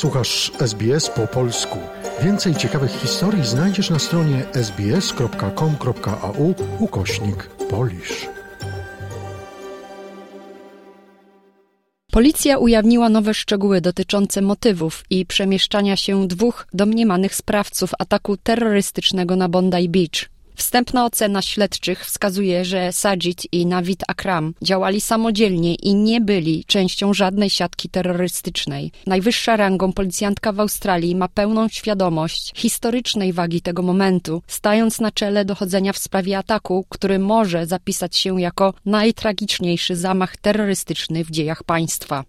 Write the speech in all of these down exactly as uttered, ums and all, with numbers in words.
Słuchasz S B S po polsku. Więcej ciekawych historii znajdziesz na stronie sbs.com.au ukośnik Polish. Policja ujawniła nowe szczegóły dotyczące motywów i przemieszczania się dwóch domniemanych sprawców ataku terrorystycznego na Bondi Beach. Wstępna ocena śledczych wskazuje, że Sajid i Navid Akram działali samodzielnie i nie byli częścią żadnej siatki terrorystycznej. Najwyższa rangą policjantka w Australii ma pełną świadomość historycznej wagi tego momentu, stając na czele dochodzenia w sprawie ataku, który może zapisać się jako najtragiczniejszy zamach terrorystyczny w dziejach państwa.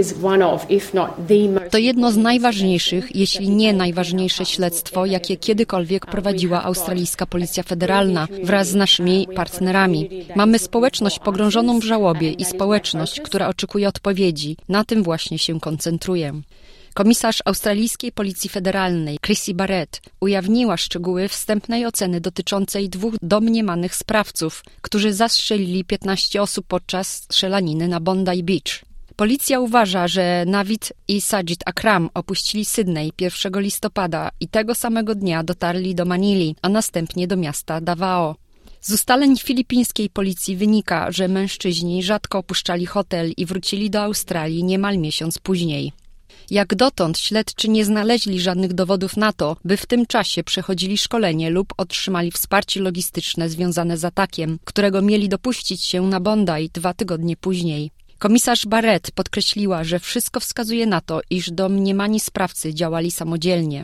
To jedno z najważniejszych, jeśli nie najważniejsze śledztwo, jakie kiedykolwiek prowadziła australijska policja federalna wraz z naszymi partnerami. Mamy społeczność pogrążoną w żałobie i społeczność, która oczekuje odpowiedzi. Na tym właśnie się koncentruję. Komisarz australijskiej Policji Federalnej Chrissy Barrett ujawniła szczegóły wstępnej oceny dotyczącej dwóch domniemanych sprawców, którzy zastrzelili piętnaście osób podczas strzelaniny na Bondi Beach. Policja uważa, że Navid i Sajid Akram opuścili Sydney pierwszego listopada i tego samego dnia dotarli do Manili, a następnie do miasta Davao. Z ustaleń filipińskiej policji wynika, że mężczyźni rzadko opuszczali hotel i wrócili do Australii niemal miesiąc później. Jak dotąd śledczy nie znaleźli żadnych dowodów na to, by w tym czasie przechodzili szkolenie lub otrzymali wsparcie logistyczne związane z atakiem, którego mieli dopuścić się na Bondi dwa tygodnie później. Komisarz Barrett podkreśliła, że wszystko wskazuje na to, iż domniemani sprawcy działali samodzielnie.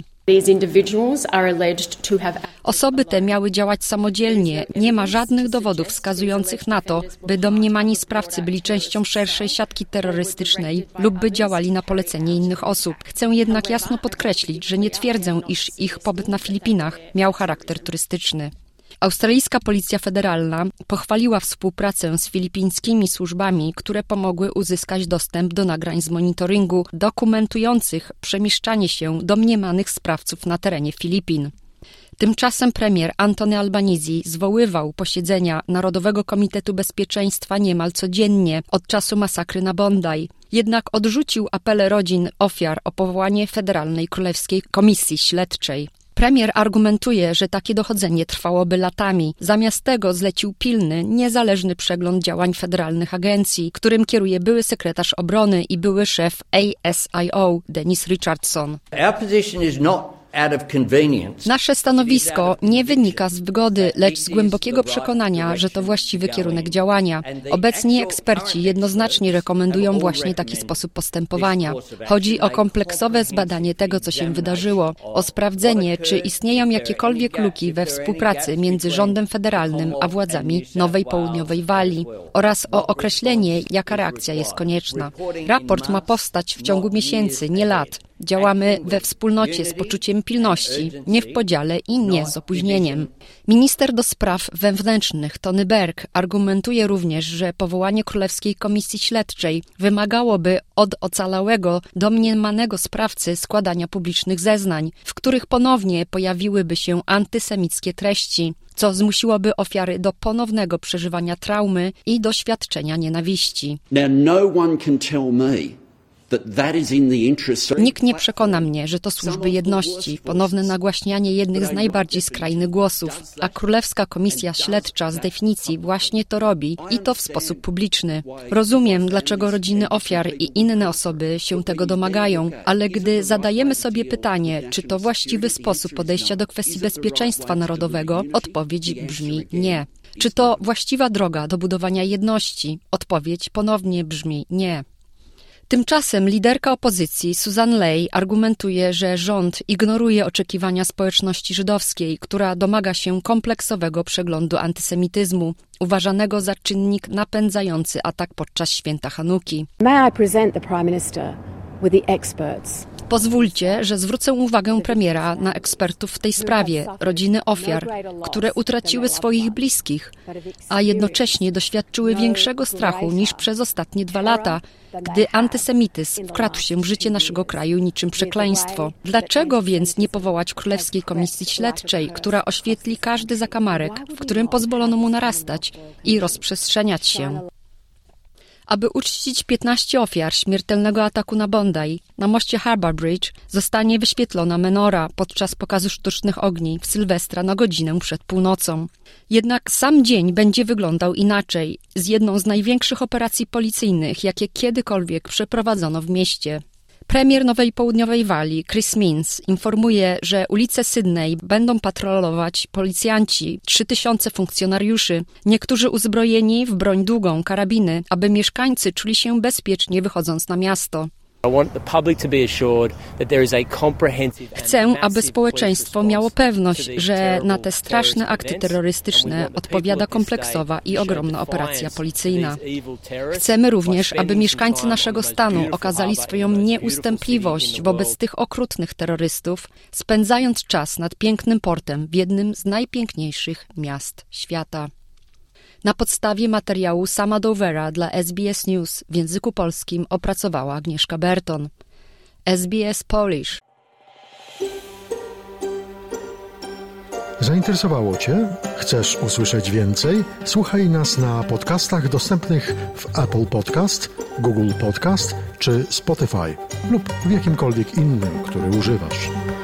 Osoby te miały działać samodzielnie. Nie ma żadnych dowodów wskazujących na to, by domniemani sprawcy byli częścią szerszej siatki terrorystycznej lub by działali na polecenie innych osób. Chcę jednak jasno podkreślić, że nie twierdzę, iż ich pobyt na Filipinach miał charakter turystyczny. Australijska Policja Federalna pochwaliła współpracę z filipińskimi służbami, które pomogły uzyskać dostęp do nagrań z monitoringu dokumentujących przemieszczanie się domniemanych sprawców na terenie Filipin. Tymczasem premier Anthony Albanese zwoływał posiedzenia Narodowego Komitetu Bezpieczeństwa niemal codziennie od czasu masakry na Bondi. Jednak odrzucił apele rodzin ofiar o powołanie Federalnej Królewskiej Komisji Śledczej. Premier argumentuje, że takie dochodzenie trwałoby latami. Zamiast tego zlecił pilny, niezależny przegląd działań federalnych agencji, którym kieruje były sekretarz obrony i były szef A S I O Dennis Richardson. Our position is not out of convenience. Nasze stanowisko nie wynika z wygody, lecz z głębokiego przekonania, że to właściwy kierunek działania. Obecni eksperci jednoznacznie rekomendują właśnie taki sposób postępowania. Chodzi o kompleksowe zbadanie tego, co się wydarzyło, o sprawdzenie, czy istnieją jakiekolwiek luki we współpracy między rządem federalnym a władzami Nowej Południowej Walii oraz o określenie, jaka reakcja jest konieczna. Raport ma powstać w ciągu miesięcy, nie lat. Działamy we wspólnocie z poczuciem pilności, nie w podziale i nie z opóźnieniem. Minister do spraw wewnętrznych Tony Burke argumentuje również, że powołanie Królewskiej Komisji Śledczej wymagałoby od ocalałego, domniemanego sprawcy składania publicznych zeznań, w których ponownie pojawiłyby się antysemickie treści, co zmusiłoby ofiary do ponownego przeżywania traumy i doświadczenia nienawiści. Now, no one can tell me Nikt nie przekona mnie, że to służby jedności, ponowne nagłaśnianie jednych z najbardziej skrajnych głosów, a Królewska Komisja Śledcza z definicji właśnie to robi i to w sposób publiczny. Rozumiem, dlaczego rodziny ofiar i inne osoby się tego domagają, ale gdy zadajemy sobie pytanie, czy to właściwy sposób podejścia do kwestii bezpieczeństwa narodowego, odpowiedź brzmi nie. Czy to właściwa droga do budowania jedności? Odpowiedź ponownie brzmi nie. Tymczasem liderka opozycji Susan Ley argumentuje, że rząd ignoruje oczekiwania społeczności żydowskiej, która domaga się kompleksowego przeglądu antysemityzmu, uważanego za czynnik napędzający atak podczas święta Hanuki. May I present the Prime Minister with the experts? Pozwólcie, że zwrócę uwagę premiera na ekspertów w tej sprawie, rodziny ofiar, które utraciły swoich bliskich, a jednocześnie doświadczyły większego strachu niż przez ostatnie dwa lata, gdy antysemityzm wkradł się w życie naszego kraju niczym przekleństwo. Dlaczego więc nie powołać Królewskiej Komisji Śledczej, która oświetli każdy zakamarek, w którym pozwolono mu narastać i rozprzestrzeniać się? Aby uczcić piętnaście ofiar śmiertelnego ataku na Bondi, na moście Harbour Bridge zostanie wyświetlona menora podczas pokazu sztucznych ogni w Sylwestra na godzinę przed północą. Jednak sam dzień będzie wyglądał inaczej, z jedną z największych operacji policyjnych, jakie kiedykolwiek przeprowadzono w mieście. Premier Nowej Południowej Walii, Chris Minns, informuje, że ulice Sydney będą patrolować policjanci, trzy tysiące funkcjonariuszy, niektórzy uzbrojeni w broń długą, karabiny, aby mieszkańcy czuli się bezpiecznie wychodząc na miasto. Chcę, aby społeczeństwo miało pewność, że na te straszne akty terrorystyczne odpowiada kompleksowa i ogromna operacja policyjna. Chcemy również, aby mieszkańcy naszego stanu okazali swoją nieustępliwość wobec tych okrutnych terrorystów, spędzając czas nad pięknym portem w jednym z najpiękniejszych miast świata. Na podstawie materiału Sama Dovera dla S B S News w języku polskim opracowała Agnieszka Berton. S B S Polish. Zainteresowało Cię? Chcesz usłyszeć więcej? Słuchaj nas na podcastach dostępnych w Apple Podcast, Google Podcast czy Spotify lub w jakimkolwiek innym, który używasz.